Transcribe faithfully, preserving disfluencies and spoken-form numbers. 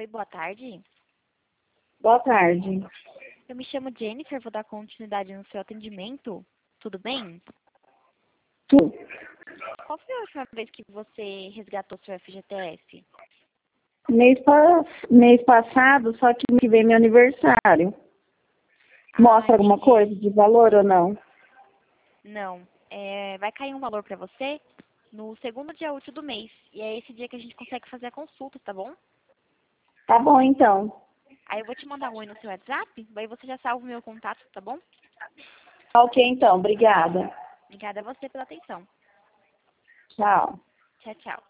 Oi, boa tarde. Boa tarde. Eu me chamo Jennifer, vou dar continuidade no seu atendimento. Tudo bem? Tu? Qual foi a última vez que você resgatou seu F G T S? Mês, pa- mês passado, só que me vem meu aniversário. Mostra Ah, alguma entendi. coisa de valor ou não? Não. É, vai cair um valor pra você no segundo dia útil do mês. E é esse dia que a gente consegue fazer a consulta, tá bom? Tá bom, então. Aí eu vou te mandar um oi no seu WhatsApp, aí você já salva o meu contato, tá bom? Ok, então. Obrigada. Obrigada a você pela atenção. Tchau. Tchau, tchau.